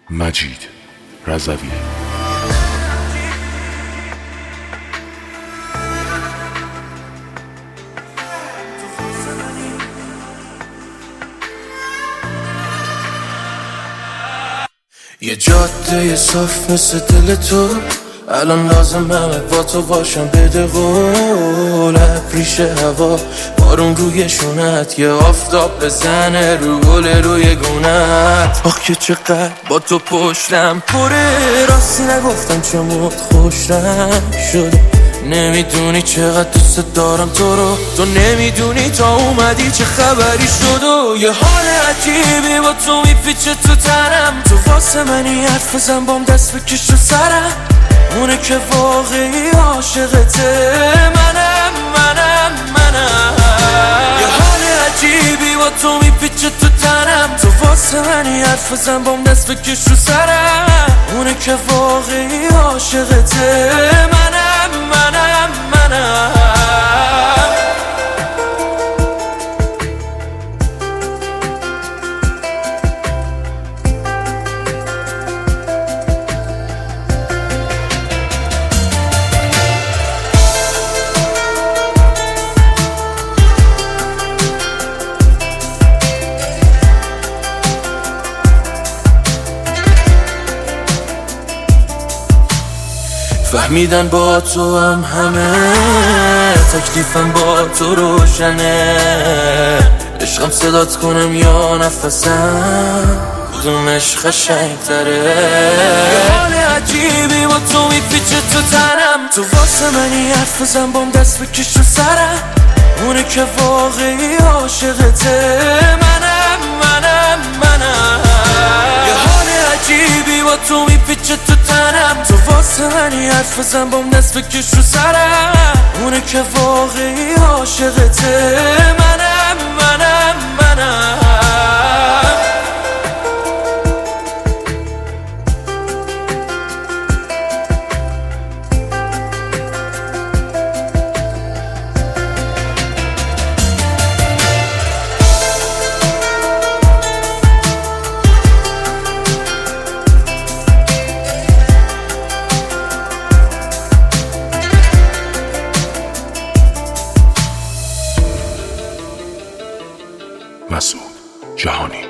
مجید رضوی. یه جاده صاف مثل دل تو، الان لازمه با تو باشم. بده قول ریش هوا، بارون روی شونت، یه آفتاب بزنه رو گل روی گونت. آخ که چقدر با تو پشتم پره، راستی نگفتم چه خوشم شده. نمیدونی چقدر دوست دارم تو رو، تو نمیدونی تا اومدی چه خبری شد. و یه حال عجیبی با تو میپیچه تو تنم، تو واسه منی حرف بزن بام دست بکش رو سرم. اونه که واقعی عاشقته، منم. یه حال عجیبی با تو میپیچه تو تنم، تو واسه منی حرف بزن بام دست بکش رو سرم. اونه که واقعی عاشقته، منم. فهمیدن با تو هم همه، تکلیفم با تو روشنه. عشقم صدات کنم یا نفسم، کدومش قشنگ‌تره. یه حال عجیبی با تو میپیچه تو تنم، تو واسه منی حرف بزن بام دست بکش رو سرم. اونه که واقعی عاشقته، منم. یه حال عجیبی با تو میپیچه تو تنم، تو واسه منی حرف بزن بام دست بکش رو سرم. اونه که واقعی عاشقته، منم. مسعود جهانی.